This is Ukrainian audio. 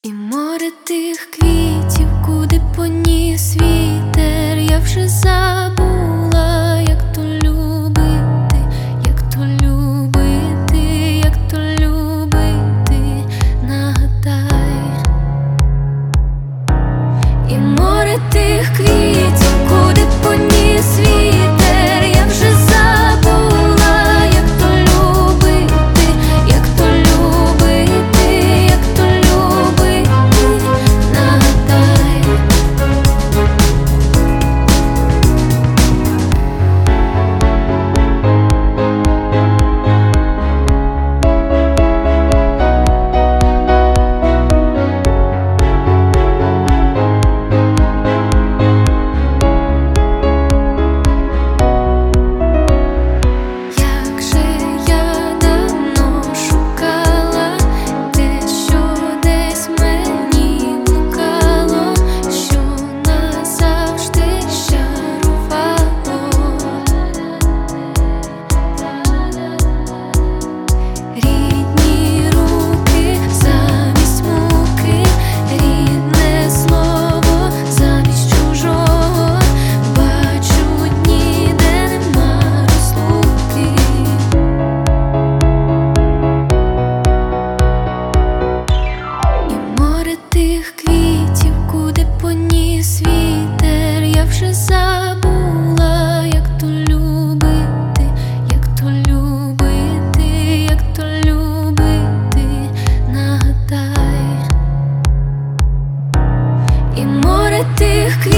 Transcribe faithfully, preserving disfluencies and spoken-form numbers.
І море тих квітів, куди поніс вітер, я вже забула, як то любити, як то любити, як то любити, нагадай. І море тих квітів, куди поніс вітер, я вже забула, як то любити, як то любити, як то любити, нагадай. Як же я давно шукала те, що десь мені блукало, що назавжди щарувало. Рідні руки замість муки, рідне слово замість чужого. Бачу дні, де нема розлуки. І море тих квітів, куди поніс вітер, я вже забула, як то любити, як то любити, як то любити, нагадай. І море тих квітів,